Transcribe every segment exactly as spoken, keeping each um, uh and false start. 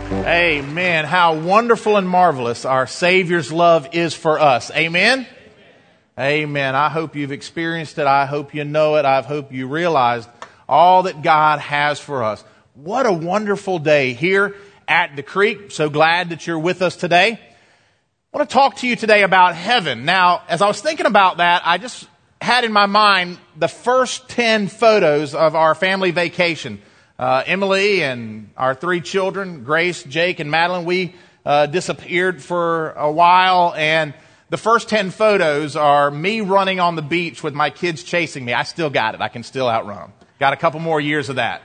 Amen. How wonderful and marvelous our Savior's love is for us. Amen? Amen. I hope you've experienced it. I hope you know it. I hope you realized all that God has for us. What a wonderful day here at the Creek. So glad that you're with us today. I want to talk to you today about heaven. Now, as I was thinking about that, I just had in my mind the first ten photos of our family vacation. Uh, Emily and our three children, Grace, Jake, and Madeline, we uh, disappeared for a while, and the first ten photos are me running on the beach with my kids chasing me. I still got it. I can still outrun them. Got a couple more years of that.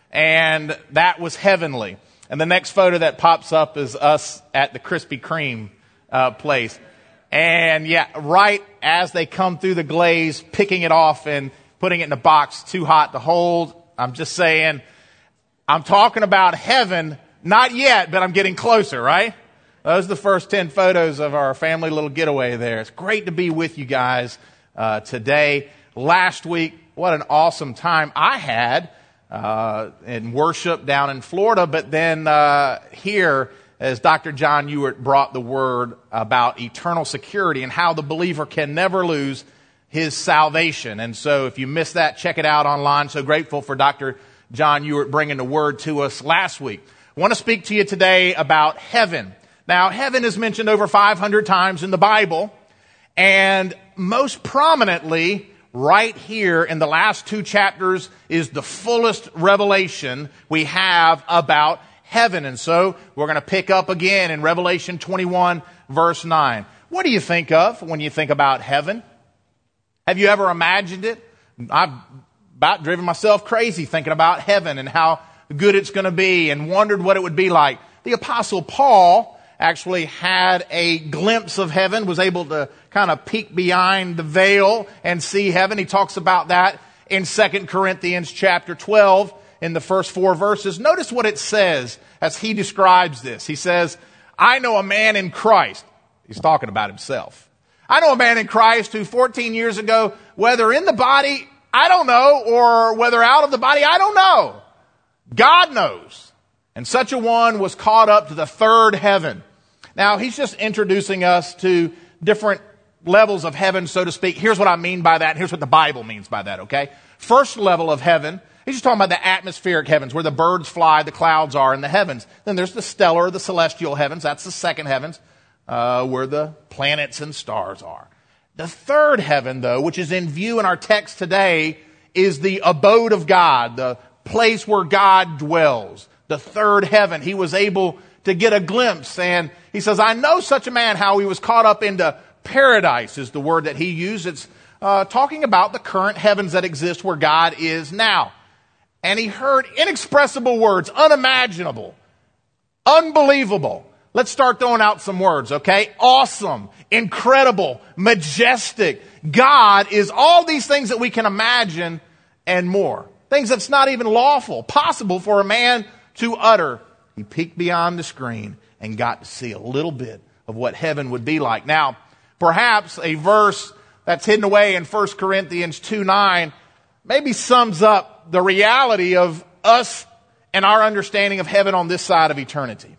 And that was heavenly. And the next photo that pops up is us at the Krispy Kreme uh, place. And yeah, right as they come through the glaze, picking it off and putting it in a box too hot to hold. I'm just saying, I'm talking about heaven, not yet, but I'm getting closer, right? Those are the first ten photos of our family little getaway there. It's great to be with you guys uh, today. Last week, what an awesome time I had uh, in worship down in Florida, but then uh, here, as Doctor John Ewart brought the word about eternal security and how the believer can never lose his salvation. And so if you missed that, check it out online. So grateful for Doctor John Ewart bringing the word to us last week. I want to speak to you today about heaven. Now, heaven is mentioned over five hundred times in the Bible, and most prominently, right here in the last two chapters is the fullest revelation we have about heaven. And so we're going to pick up again in Revelation twenty-one, verse nine. What do you think of when you think about heaven? Have you ever imagined it? I've about driven myself crazy thinking about heaven and how good it's going to be and wondered what it would be like. The Apostle Paul actually had a glimpse of heaven, was able to kind of peek behind the veil and see heaven. He talks about that in Second Corinthians chapter twelve in the first four verses. Notice what it says as he describes this. He says, I know a man in Christ. He's talking about himself. I know a man in Christ who fourteen years ago, whether in the body, I don't know, or whether out of the body, I don't know. God knows. And such a one was caught up to the third heaven. Now, he's just introducing us to different levels of heaven, so to speak. Here's what I mean by that. Here's what the Bible means by that, okay? First level of heaven, he's just talking about the atmospheric heavens, where the birds fly, the clouds are in the heavens. Then there's the stellar, the celestial heavens. That's the second heavens, uh, where the planets and stars are. The third heaven, though, which is in view in our text today, is the abode of God, the place where God dwells. The third heaven. He was able to get a glimpse, and he says, I know such a man, how he was caught up into paradise is the word that he used. It's uh, talking about the current heavens that exist where God is now. And he heard inexpressible words, unimaginable, unbelievable. Let's start throwing out some words, okay? Awesome, incredible, majestic. God is all these things that we can imagine and more. Things that's not even lawful, possible for a man to utter. He peeked beyond the screen and got to see a little bit of what heaven would be like. Now, perhaps a verse that's hidden away in First Corinthians two nine maybe sums up the reality of us and our understanding of heaven on this side of eternity.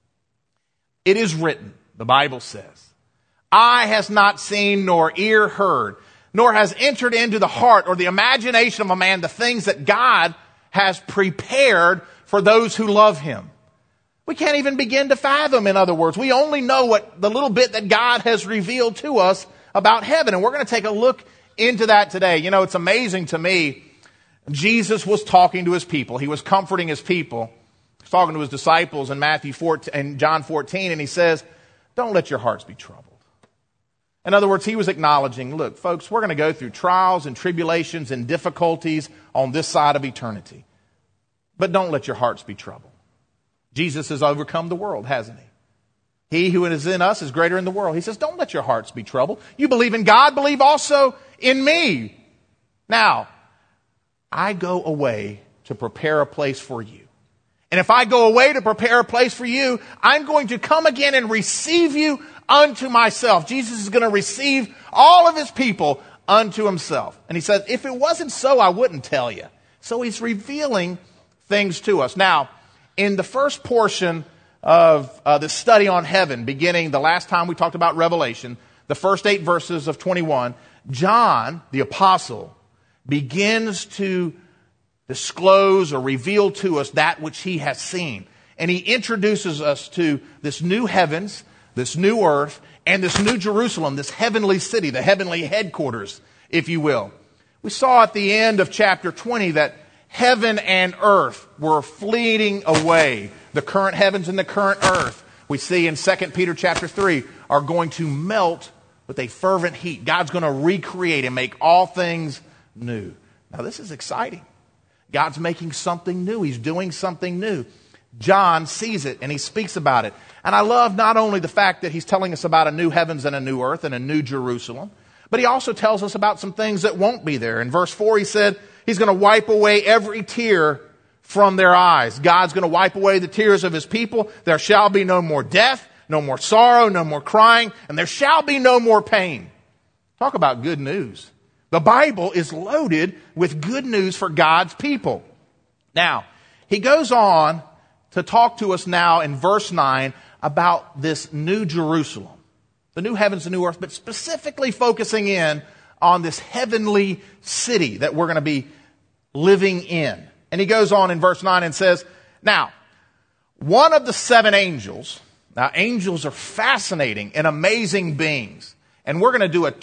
It is written, the Bible says, eye has not seen nor ear heard, nor has entered into the heart or the imagination of a man the things that God has prepared for those who love him. We can't even begin to fathom, in other words. We only know what the little bit that God has revealed to us about heaven. And we're going to take a look into that today. You know, it's amazing to me. Jesus was talking to his people. He was comforting his people. He was talking to his disciples in Matthew fourteen and John fourteen, and he says, don't let your hearts be troubled. In other words, he was acknowledging, look, folks, we're going to go through trials and tribulations and difficulties on this side of eternity. But don't let your hearts be troubled. Jesus has overcome the world, hasn't he? He who is in us is greater in the world. He says, don't let your hearts be troubled. You believe in God, believe also in me. Now, I go away to prepare a place for you. And if I go away to prepare a place for you, I'm going to come again and receive you unto myself. Jesus is going to receive all of his people unto himself. And he says, if it wasn't so, I wouldn't tell you. So he's revealing things to us. Now, in the first portion of uh, the study on heaven, beginning the last time we talked about Revelation, the first eight verses of twenty-one, John, the apostle, begins to disclose or reveal to us that which he has seen. And he introduces us to this new heavens, this new earth, and this new Jerusalem, this heavenly city, the heavenly headquarters, if you will. We saw at the end of chapter twenty that heaven and earth were fleeting away. The current heavens and the current earth, we see in Second Peter chapter three, are going to melt with a fervent heat. God's going to recreate and make all things new. Now this is exciting. God's making something new. He's doing something new. John sees it and he speaks about it. And I love not only the fact that he's telling us about a new heavens and a new earth and a new Jerusalem, but he also tells us about some things that won't be there. In verse four, he said he's going to wipe away every tear from their eyes. God's going to wipe away the tears of his people. There shall be no more death, no more sorrow, no more crying, and there shall be no more pain. Talk about good news. The Bible is loaded with good news for God's people. Now, he goes on to talk to us now in verse nine about this new Jerusalem, the new heavens and new earth, but specifically focusing in on this heavenly city that we're going to be living in. And he goes on in verse nine and says, now, one of the seven angels, now angels are fascinating and amazing beings, and we're going to do a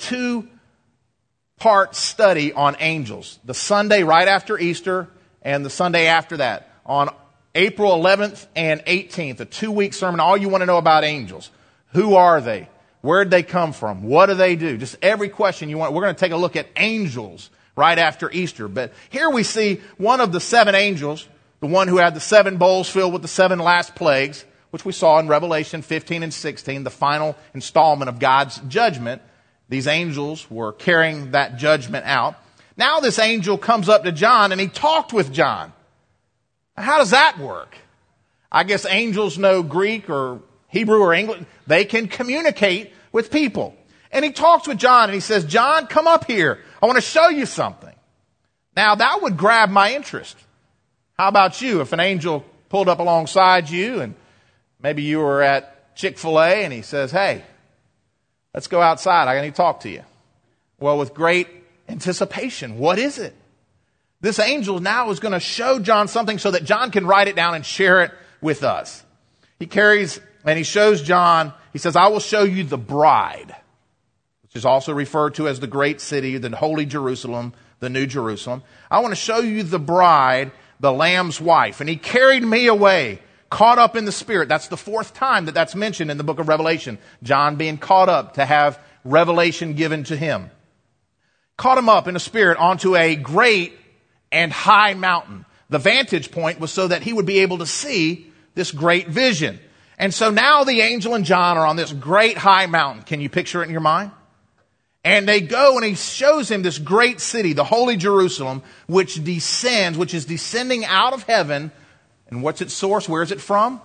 two-part study on angels, the Sunday right after Easter and the Sunday after that, on April eleventh and eighteenth, a two-week sermon. All you want to know about angels. Who are they? Where did they come from? What do they do? Just every question you want. We're going to take a look at angels right after Easter. But here we see one of the seven angels, the one who had the seven bowls filled with the seven last plagues, which we saw in Revelation fifteen and sixteen, the final installment of God's judgment. These angels were carrying that judgment out. Now this angel comes up to John and he talked with John. How does that work? I guess angels know Greek or Hebrew or English. They can communicate with people. And he talks with John and he says, John, come up here. I want to show you something. Now that would grab my interest. How about you? If an angel pulled up alongside you and maybe you were at Chick-fil-A and he says, hey, let's go outside. I need to talk to you. Well, with great anticipation, what is it? This angel now is going to show John something so that John can write it down and share it with us. He carries and he shows John, he says, I will show you the bride, which is also referred to as the great city, the holy Jerusalem, the new Jerusalem. I want to show you the bride, the Lamb's wife. And he carried me away, caught up in the Spirit. That's the fourth time that that's mentioned in the book of Revelation. John being caught up to have revelation given to him. Caught him up in the Spirit onto a great and high mountain. The vantage point was so that he would be able to see this great vision. And so now the angel and John are on this great high mountain. Can you picture it in your mind? And they go and he shows him this great city, the holy Jerusalem, which descends, which is descending out of heaven. And what's its source? Where is it from?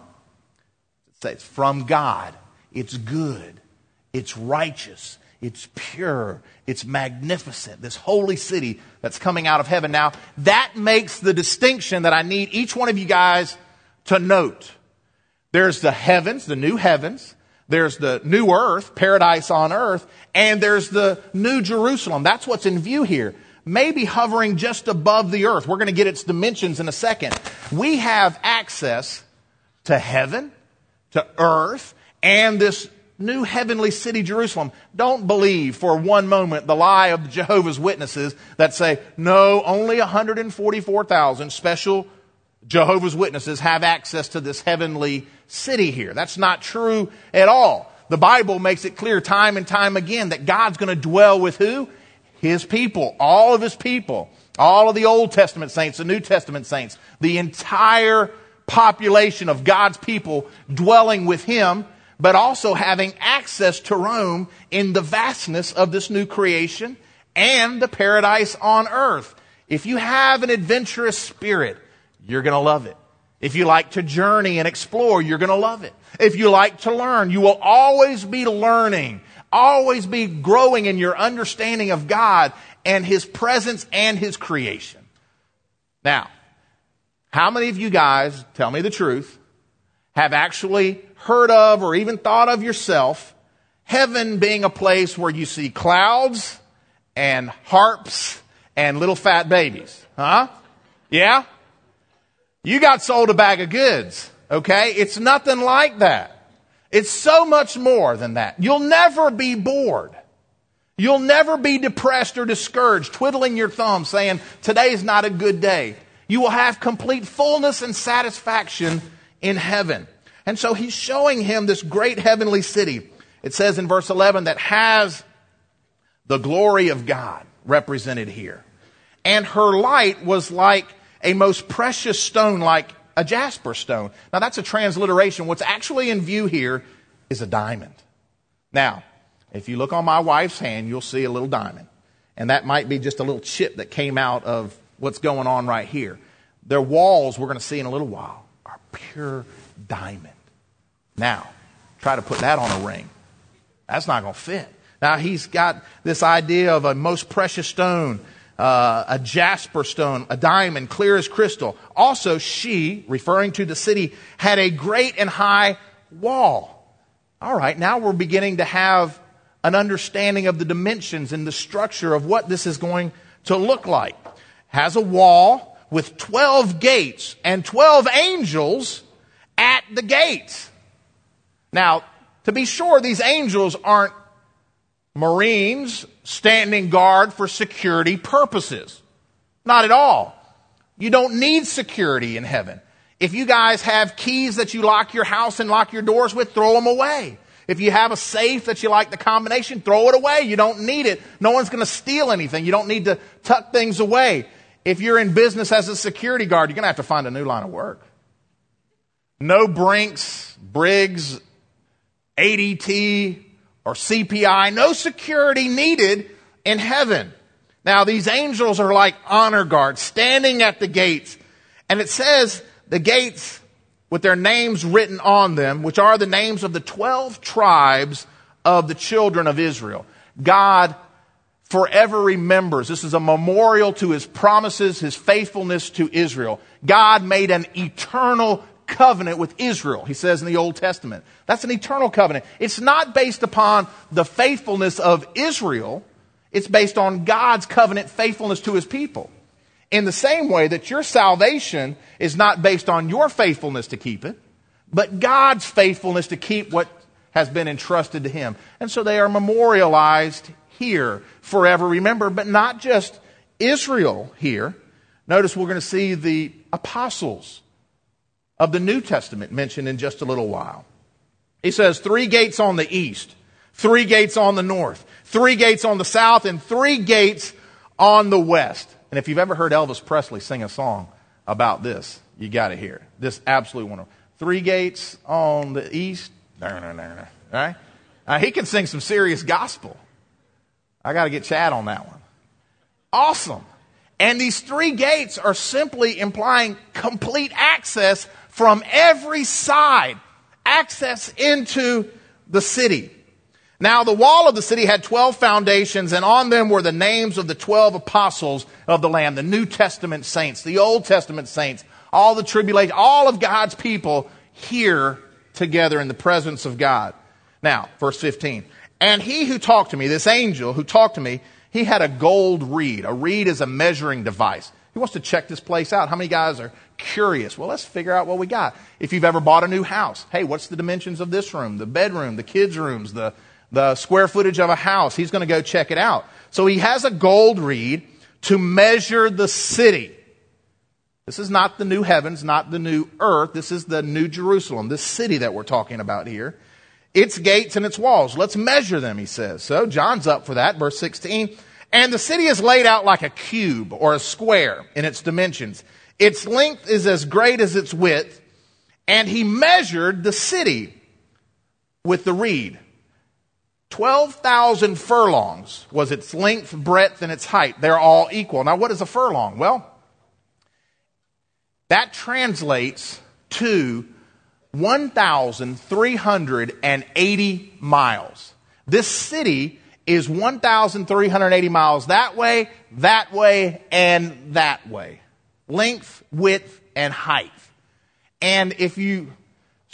It's from God. It's good. It's righteous. It's pure. It's magnificent. This holy city that's coming out of heaven. Now, that makes the distinction that I need each one of you guys to note. There's the heavens, the new heavens. There's the new earth, paradise on earth. And there's the new Jerusalem. That's what's in view here. Maybe hovering just above the earth. We're going to get its dimensions in a second. We have access to heaven, to earth, and this new heavenly city, Jerusalem. Don't believe for one moment the lie of the Jehovah's Witnesses that say, no, only one hundred forty-four thousand special Jehovah's Witnesses have access to this heavenly city here. That's not true at all. The Bible makes it clear time and time again that God's going to dwell with who? His people. All of his people. All of the Old Testament saints, the New Testament saints. The entire population of God's people dwelling with him, but also having access to Rome in the vastness of this new creation and the paradise on earth. If you have an adventurous spirit, you're going to love it. If you like to journey and explore, you're going to love it. If you like to learn, you will always be learning, always be growing in your understanding of God and his presence and his creation. Now, how many of you guys, tell me the truth, have actually heard of or even thought of yourself, heaven being a place where you see clouds and harps and little fat babies. Huh? Yeah? You got sold a bag of goods, okay? It's nothing like that. It's so much more than that. You'll never be bored. You'll never be depressed or discouraged, twiddling your thumbs, saying, today's not a good day. You will have complete fullness and satisfaction in heaven. And so he's showing him this great heavenly city. It says in verse eleven that has the glory of God represented here. And her light was like a most precious stone, like a jasper stone. Now that's a transliteration. What's actually in view here is a diamond. Now, if you look on my wife's hand, you'll see a little diamond. And that might be just a little chip that came out of what's going on right here. Their walls, we're going to see in a little while, are pure diamond. Now, try to put that on a ring. That's not going to fit. Now, he's got this idea of a most precious stone, uh, a jasper stone, a diamond, clear as crystal. Also, she, referring to the city, had a great and high wall. All right, now we're beginning to have an understanding of the dimensions and the structure of what this is going to look like. Has a wall with twelve gates and twelve angels at the gates. Now, to be sure, these angels aren't Marines standing guard for security purposes. Not at all. You don't need security in heaven. If you guys have keys that you lock your house and lock your doors with, throw them away. If you have a safe that you like the combination, throw it away. You don't need it. No one's going to steal anything. You don't need to tuck things away. If you're in business as a security guard, you're going to have to find a new line of work. No Brinks, Briggs, A D T, or C P I. No security needed in heaven. Now, these angels are like honor guards standing at the gates. And it says the gates with their names written on them, which are the names of the twelve tribes of the children of Israel. God forever remembers. This is a memorial to his promises, his faithfulness to Israel. God made an eternal covenant with Israel, he says in the Old Testament. That's an eternal covenant. It's not based upon the faithfulness of Israel. It's based on God's covenant faithfulness to his people. In the same way that your salvation is not based on your faithfulness to keep it, but God's faithfulness to keep what has been entrusted to him. And so they are memorialized here forever. Remember, but not just Israel here. Notice we're going to see the apostles of the New Testament mentioned in just a little while. He says three gates on the east, three gates on the north, three gates on the south, and three gates on the west. And if you've ever heard Elvis Presley sing a song about this, you got to hear it. This absolutely wonderful. Three gates on the east. Right? Uh, he can sing some serious gospel. I got to get Chad on that one. Awesome. And these three gates are simply implying complete access from every side. Access into the city. Now, the wall of the city had twelve foundations, and on them were the names of the twelve apostles of the Lamb, the New Testament saints, the Old Testament saints, all the tribulation, all of God's people here together in the presence of God. Now, verse fifteen. And he who talked to me, this angel who talked to me, he had a gold reed. A reed is a measuring device. He wants to check this place out. How many guys are curious? Well, let's figure out what we got. If you've ever bought a new house, hey, what's the dimensions of this room, the bedroom, the kids' rooms, the the square footage of a house? He's going to go check it out. So he has a gold reed to measure the city. This is not the new heavens, not the new earth. This is the new Jerusalem, this city that we're talking about here. Its gates and its walls. Let's measure them, he says. So John's up for that. Verse sixteen. And the city is laid out like a cube or a square in its dimensions. Its length is as great as its width. And he measured the city with the reed. twelve thousand furlongs was its length, breadth, and its height. They're all equal. Now, what is a furlong? Well, that translates to one thousand three hundred eighty miles. This city is one thousand three hundred eighty miles that way, that way, and that way. Length, width, and height. And if you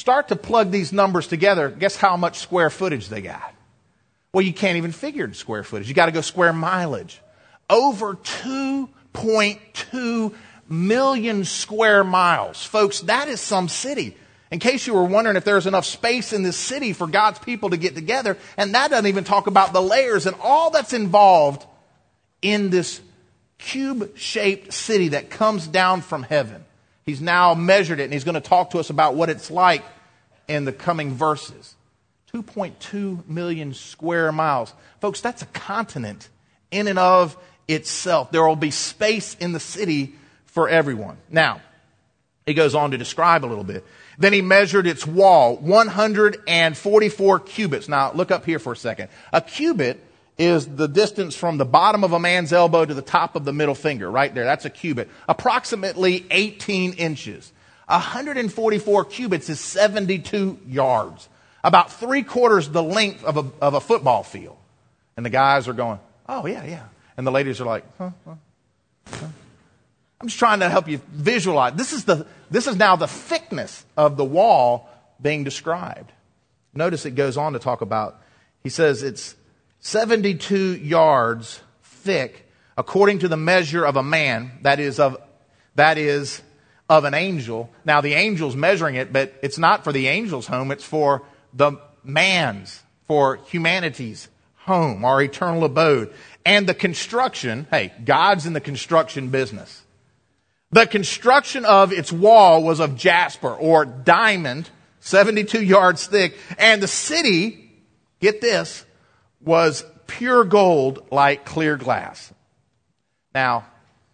Start to plug these numbers together. Guess how much square footage they got? Well, you can't even figure square footage. You got to go square mileage. Over two point two million square miles. Folks, that is some city. In case you were wondering if there's enough space in this city for God's people to get together, and that doesn't even talk about the layers and all that's involved in this cube-shaped city that comes down from heaven. He's now measured it, and he's going to talk to us about what it's like in the coming verses. two point two million square miles. Folks, that's a continent in and of itself. There will be space in the city for everyone. Now, he goes on to describe a little bit. Then he measured its wall, one hundred forty-four cubits. Now, look up here for a second. A cubit is the distance from the bottom of a man's elbow to the top of the middle finger, right there. That's a cubit. Approximately eighteen inches. one hundred forty-four cubits is seventy-two yards. About three quarters the length of a, of a football field. And the guys are going, oh, yeah, yeah. And the ladies are like, huh, huh, huh. I'm just trying to help you visualize. This is the this is now the thickness of the wall being described. Notice it goes on to talk about, he says it's seventy-two yards thick according to the measure of a man, that is of that is of an angel. Now the angel's measuring it, but it's not for the angel's home, it's for the man's, for humanity's home, our eternal abode. And the construction, hey, God's in the construction business. The construction of its wall was of jasper or diamond, seventy-two yards thick. And the city, get this, was pure gold like clear glass. Now,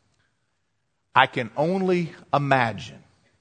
I can only imagine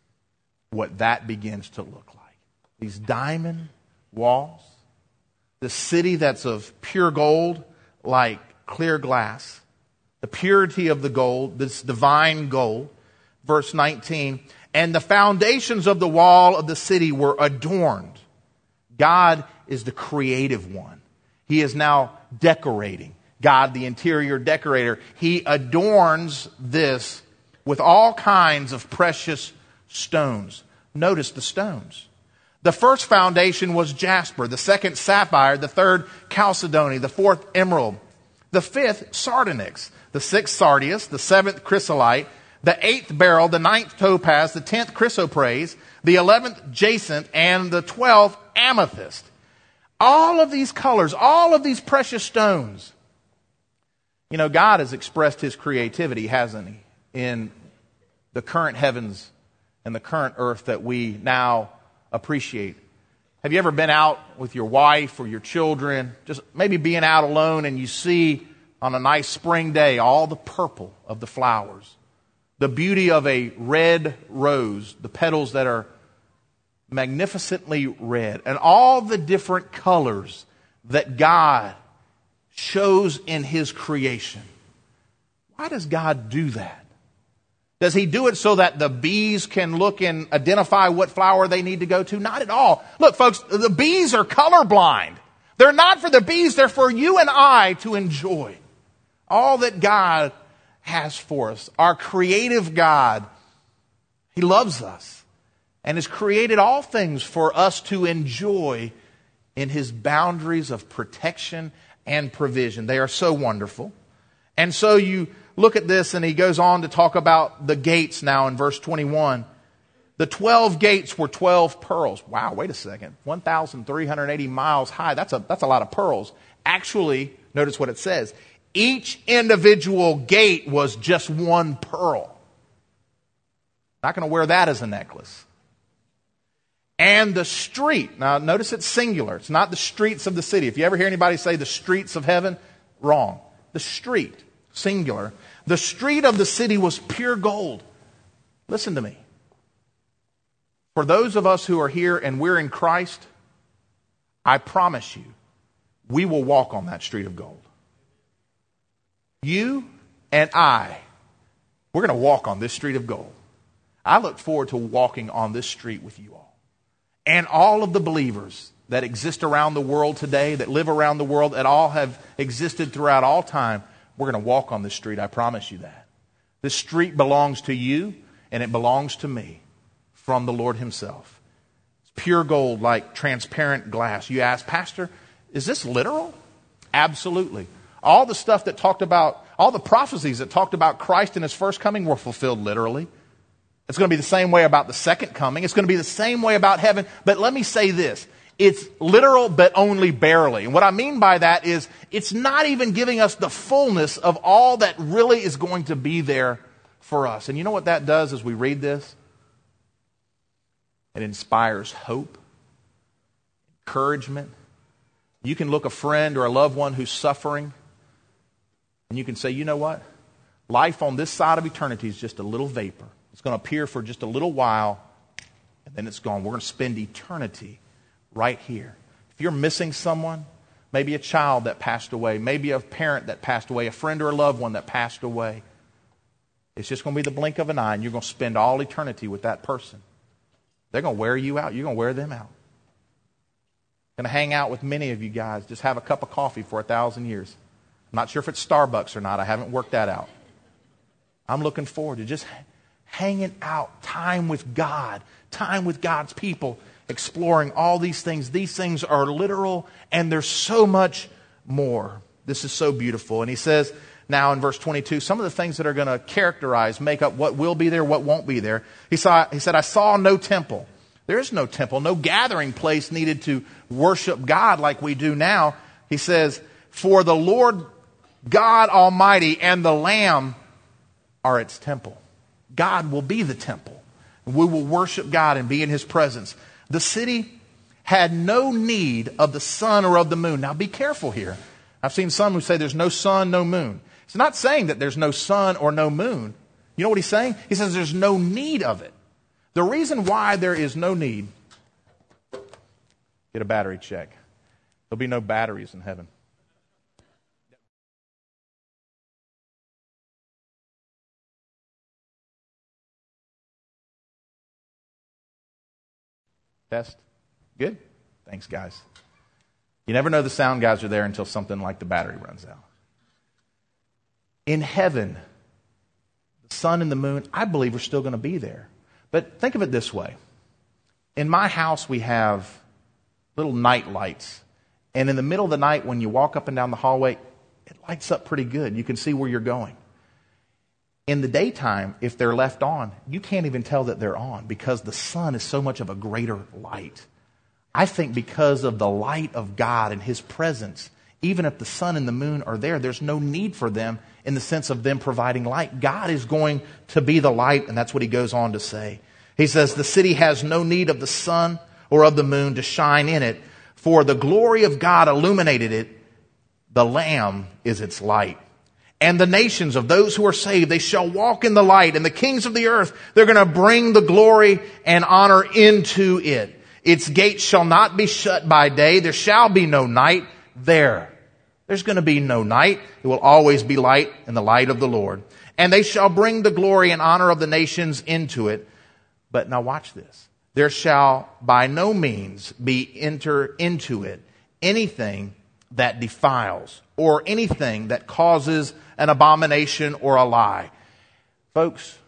what that begins to look like. These diamond walls, the city that's of pure gold like clear glass, the purity of the gold, this divine gold. Verse nineteen, and the foundations of the wall of the city were adorned. God is the creative one. He is now decorating. God, the interior decorator, he adorns this with all kinds of precious stones. Notice the stones. The first foundation was jasper, the second sapphire, the third chalcedony, the fourth emerald, the fifth sardonyx, the sixth sardius, the seventh chrysolite, the eighth beryl, the ninth topaz, the tenth chrysoprase, the eleventh jacinth, and the twelfth amethyst. All of these colors, all of these precious stones. You know, God has expressed his creativity, hasn't he, in the current heavens and the current earth that we now appreciate. Have you ever been out with your wife or your children, just maybe being out alone, and you see on a nice spring day all the purple of the flowers? The beauty of a red rose, the petals that are magnificently red, and all the different colors that God shows in his creation. Why does God do that? Does he do it so that the bees can look and identify what flower they need to go to? Not at all. Look, folks, the bees are colorblind. They're not for the bees, they're for you and I to enjoy. All that God has for us. Our creative God, he loves us and has created all things for us to enjoy in his boundaries of protection and provision. They are so wonderful. And so you look at this, and he goes on to talk about the gates now in verse twenty-one. The twelve gates were twelve pearls. Wow, wait a second. one thousand three hundred eighty miles high. That's a, that's a lot of pearls. Actually, notice what it says. Each individual gate was just one pearl. Not going to wear that as a necklace. And the street. Now, notice it's singular. It's not the streets of the city. If you ever hear anybody say the streets of heaven, wrong. The street, singular. The street of the city was pure gold. Listen to me. For those of us who are here and we're in Christ, I promise you, we will walk on that street of gold. You and I, we're going to walk on this street of gold. I look forward to walking on this street with you all. And all of the believers that exist around the world today, that live around the world, that all have existed throughout all time, we're going to walk on this street. I promise you that. This street belongs to you, and it belongs to me from the Lord himself. Let's pure gold like transparent glass. You ask, Pastor, is this literal? Absolutely. All the stuff that talked about, all the prophecies that talked about Christ in his first coming were fulfilled literally. It's going to be the same way about the second coming. It's going to be the same way about heaven. But let me say this. It's literal, but only barely. And what I mean by that is it's not even giving us the fullness of all that really is going to be there for us. And you know what that does as we read this? It inspires hope, encouragement. You can look a friend or a loved one who's suffering, and you can say, you know what? Life on this side of eternity is just a little vapor. It's going to appear for just a little while, and then it's gone. We're going to spend eternity right here. If you're missing someone, maybe a child that passed away, maybe a parent that passed away, a friend or a loved one that passed away, it's just going to be the blink of an eye, and you're going to spend all eternity with that person. They're going to wear you out. You're going to wear them out. Going to hang out with many of you guys. Just have a cup of coffee for a thousand years. I'm not sure if it's Starbucks or not. I haven't worked that out. I'm looking forward to just hanging out, time with God, time with God's people, exploring all these things. These things are literal, and there's so much more. This is so beautiful. And he says now in verse twenty-two, some of the things that are going to characterize, make up what will be there, what won't be there. He saw. He said, I saw no temple. There is no temple, no gathering place needed to worship God like we do now. He says, for the Lord God Almighty and the Lamb are its temple. God will be the temple. We will worship God and be in his presence. The city had no need of the sun or of the moon. Now be careful here. I've seen some who say there's no sun, no moon. It's not saying that there's no sun or no moon. You know what he's saying? He says there's no need of it. The reason why there is no need, get a battery check. There'll be no batteries in heaven. Test. Good? Thanks, guys. You never know the sound guys are there until something like the battery runs out. In heaven, the sun and the moon, I believe, are still going to be there. But think of it this way. In my house, we have little night lights. And in the middle of the night, when you walk up and down the hallway, it lights up pretty good. You can see where you're going. In the daytime, if they're left on, you can't even tell that they're on because the sun is so much of a greater light. I think because of the light of God and his presence, even if the sun and the moon are there, there's no need for them in the sense of them providing light. God is going to be the light, and that's what he goes on to say. He says, the city has no need of the sun or of the moon to shine in it, for the glory of God illuminated it. The Lamb is its light. And the nations of those who are saved, they shall walk in the light. And the kings of the earth, they're going to bring the glory and honor into it. Its gates shall not be shut by day. There shall be no night there. There's going to be no night. It will always be light in the light of the Lord. And they shall bring the glory and honor of the nations into it. But now watch this. There shall by no means be enter into it anything that defiles or anything that causes an abomination or a lie. Folks,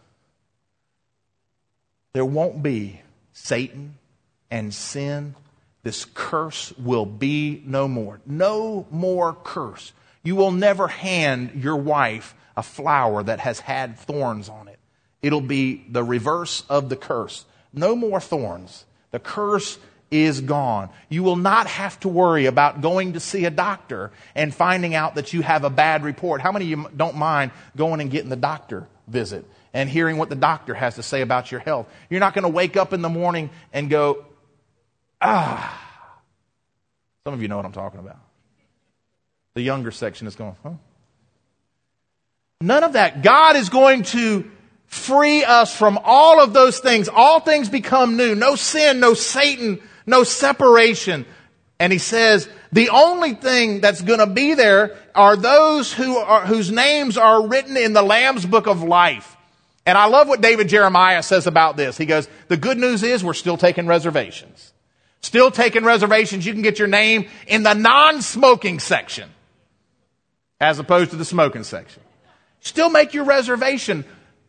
there won't be Satan and sin. This curse will be no more. No more curse. You will never hand your wife a flower that has had thorns on it. It'll be the reverse of the curse. No more thorns. The curse is gone. You will not have to worry about going to see a doctor and finding out that you have a bad report. How many of you don't mind going and getting the doctor visit and hearing what the doctor has to say about your health? You're not going to wake up in the morning and go, ah. Some of you know what I'm talking about. The younger section is going, huh? None of that. God is going to free us from all of those things. All things become new. No sin, no Satan, no separation. And he says, the only thing that's going to be there are those who are, whose names are written in the Lamb's book of life. And I love what David Jeremiah says about this. He goes, the good news is we're still taking reservations. Still taking reservations. You can get your name in the non-smoking section as opposed to the smoking section. Still make your reservation.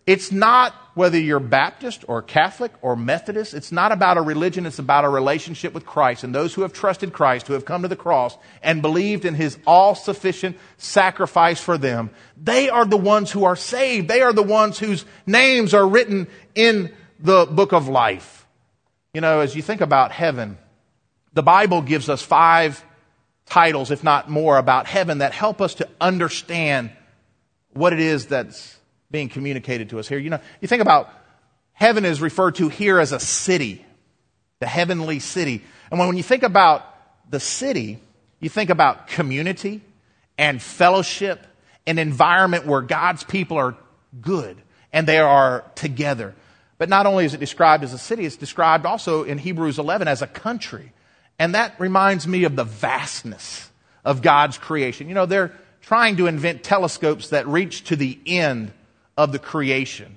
It's not whether you're Baptist or Catholic or Methodist. It's not about a religion. It's about a relationship with Christ. And those who have trusted Christ, who have come to the cross and believed in his all-sufficient sacrifice for them, they are the ones who are saved. They are the ones whose names are written in the book of life. You know, as you think about heaven, the Bible gives us five titles, if not more, about heaven that help us to understand what it is that's being communicated to us here. You know, you think about heaven is referred to here as a city, the heavenly city. And when, when you think about the city, you think about community and fellowship, an environment where God's people are good and they are together. But not only is it described as a city, it's described also in Hebrews eleven as a country. And that reminds me of the vastness of God's creation. You know, they're trying to invent telescopes that reach to the end of the creation,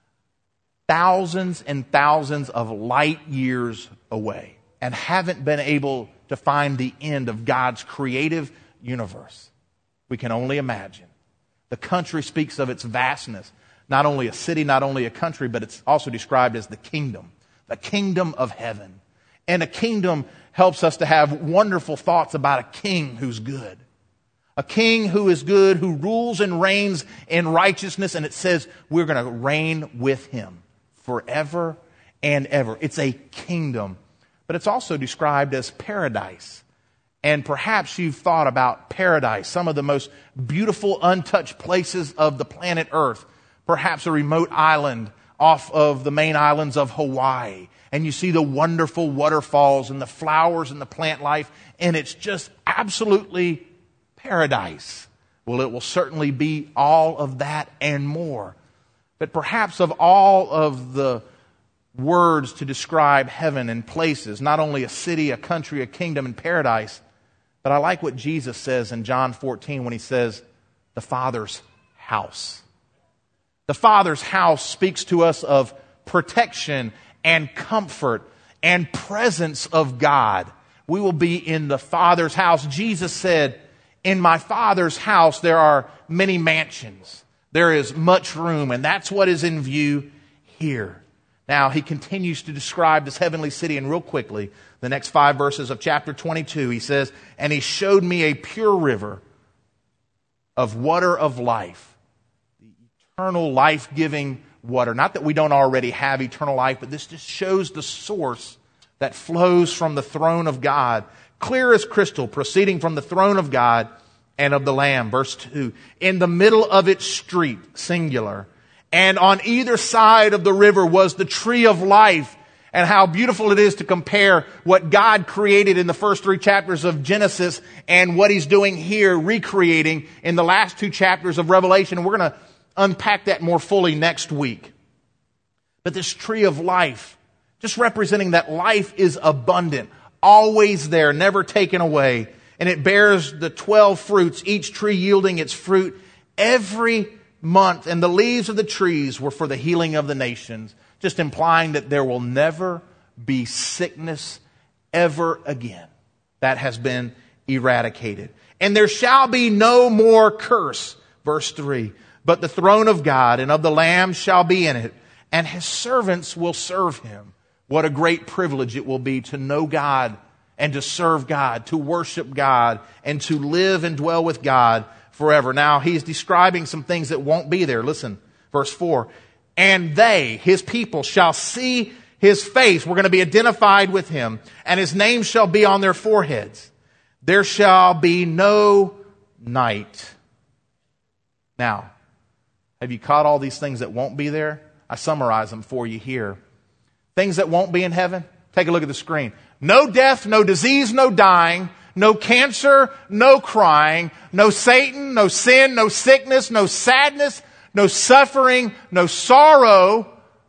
thousands and thousands of light years away, and haven't been able to find the end of God's creative universe. We can only imagine. The country speaks of its vastness. Not only a city, not only a country, but it's also described as the kingdom, the kingdom of heaven. And a kingdom helps us to have wonderful thoughts about a king who's good. A king who is good, who rules and reigns in righteousness. And it says we're going to reign with him forever and ever. It's a kingdom. But it's also described as paradise. And perhaps you've thought about paradise, some of the most beautiful, untouched places of the planet Earth. Perhaps a remote island off of the main islands of Hawaii. And you see the wonderful waterfalls and the flowers and the plant life. And it's just absolutely paradise. Well, it will certainly be all of that and more. But perhaps of all of the words to describe heaven and places, not only a city, a country, a kingdom, and paradise, but I like what Jesus says in John fourteen when he says, the Father's house. The Father's house speaks to us of protection and comfort and presence of God. We will be in the Father's house. Jesus said, in my Father's house there are many mansions. There is much room, and that's what is in view here. Now, he continues to describe this heavenly city, and real quickly, the next five verses of chapter twenty-two, he says, and he showed me a pure river of water of life, the eternal life-giving water. Not that we don't already have eternal life, but this just shows the source that flows from the throne of God, clear as crystal, proceeding from the throne of God and of the Lamb. Verse two, in the middle of its street, singular, and on either side of the river was the tree of life. And how beautiful it is to compare what God created in the first three chapters of Genesis and what he's doing here, recreating in the last two chapters of Revelation. And we're going to unpack that more fully next week. But this tree of life, just representing that life is abundant, always there, never taken away. And it bears the twelve fruits, each tree yielding its fruit every month. And the leaves of the trees were for the healing of the nations. Just implying that there will never be sickness ever again. That has been eradicated. And there shall be no more curse. Verse three. But the throne of God and of the Lamb shall be in it, and his servants will serve him. What a great privilege it will be to know God and to serve God, to worship God, and to live and dwell with God forever. Now, he's describing some things that won't be there. Listen, verse four. And they, his people, shall see his face. We're going to be identified with him. And his name shall be on their foreheads. There shall be no night. Now, have you caught all these things that won't be there? I summarize them for you here. Things that won't be in heaven. Take a look at the screen. No death, no disease, no dying, no cancer, no crying, no Satan, no sin, no sickness, no sadness, no suffering, no sorrow,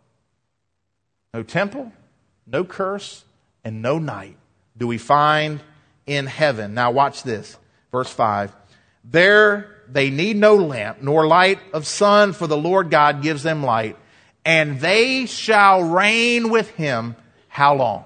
no temple, no curse, and no night do we find in heaven. Now watch this. Verse five. There they need no lamp, nor light of sun, for the Lord God gives them light. And they shall reign with him how long?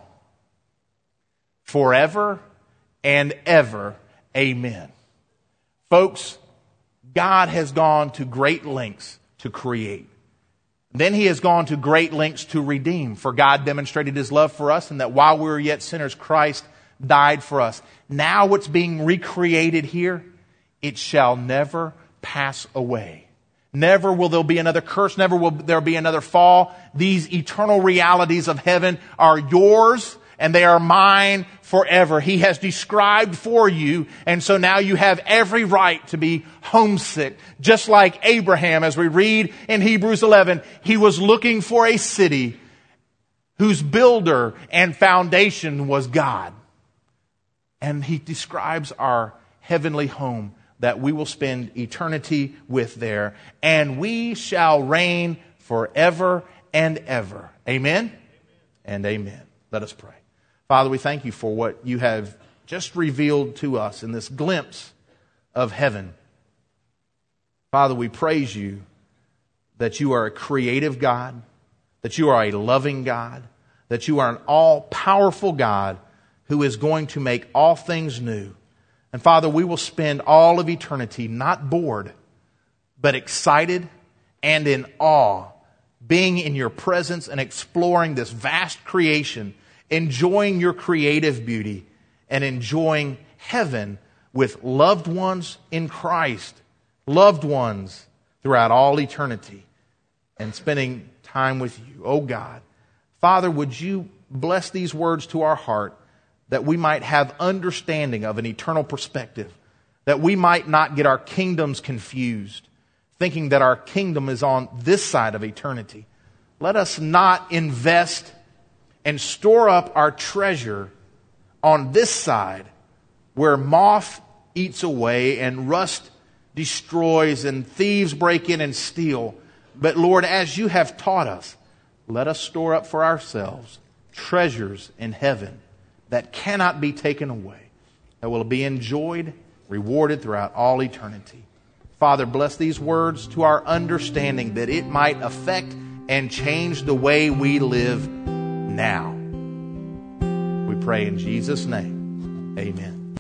Forever and ever. Amen. Folks, God has gone to great lengths to create. Then he has gone to great lengths to redeem. For God demonstrated his love for us, and that while we were yet sinners, Christ died for us. Now what's being recreated here, it shall never pass away. Never will there be another curse. Never will there be another fall. These eternal realities of heaven are yours, and they are mine forever. He has described for you, and so now you have every right to be homesick. Just like Abraham, as we read in Hebrews eleven, he was looking for a city whose builder and foundation was God. And he describes our heavenly home that we will spend eternity with there, and we shall reign forever and ever. Amen and amen. Let us pray. Father, we thank you for what you have just revealed to us in this glimpse of heaven. Father, we praise you that you are a creative God, that you are a loving God, that you are an all-powerful God who is going to make all things new. And Father, we will spend all of eternity not bored, but excited and in awe, being in your presence and exploring this vast creation, enjoying your creative beauty, and enjoying heaven with loved ones in Christ, loved ones throughout all eternity, and spending time with you. Oh God, Father, would you bless these words to our heart, that we might have understanding of an eternal perspective, that we might not get our kingdoms confused, thinking that our kingdom is on this side of eternity. Let us not invest and store up our treasure on this side, where moth eats away and rust destroys and thieves break in and steal. But Lord, as you have taught us, let us store up for ourselves treasures in heaven that cannot be taken away, that will be enjoyed, rewarded throughout all eternity. Father, bless these words to our understanding, that it might affect and change the way we live now. We pray in Jesus' name. Amen.